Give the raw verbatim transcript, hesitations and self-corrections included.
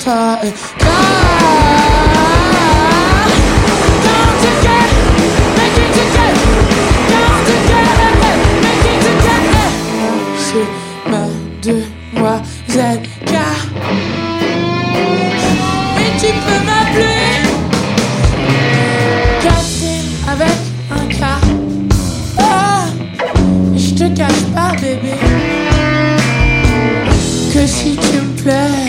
toi. Et car, car tu gagnes, mais qui tu gagnes, car tu gagnes, mais qui tu gagnes. C'est ma demoiselle car, mais tu peux m'appeler Catherine avec un K. Ah, je te cache pas bébé que si tu me plais